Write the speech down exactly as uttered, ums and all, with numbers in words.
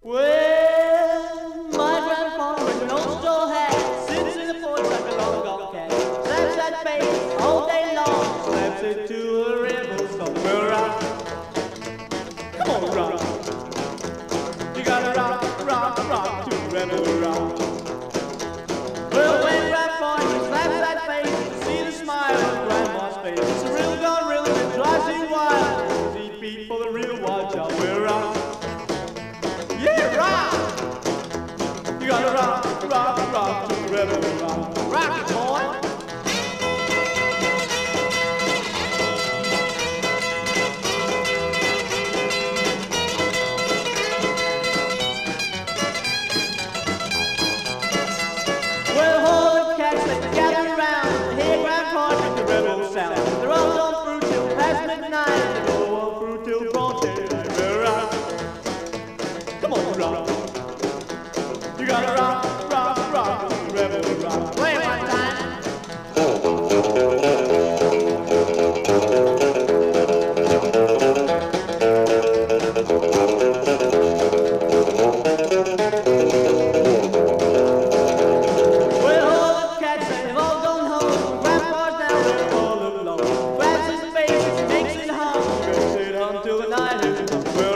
Well, my grandfather with an old straw hat sits in the porch like a long gone cat. Slaps that face all day long, slaps it to a rebel song. Well, rock, come on, rock. You gotta rock, rock, rock to rebel rock. Well, when grandfather slaps that face, you see the smile on grandma's face. It's a real gone rhythm that drives you wild. Easy beat for the real wild child. Well, rock. Yeah, rock! You gotta rock, rock, rock to the rebel rock. Rock it, boy! Well, all the cats that gather around, hear grandpa with the rebel sound. They're all on through till past midnight, they go on through till broad daylight. Well, rock! Come on, rock! You gotta rock, rock, rock, rebel rock. Wait one time. Well, all the cats have all gone home. Grandpa's down there all alone. Grabs his face, makes it hum, makes it hum till the night is come. Well,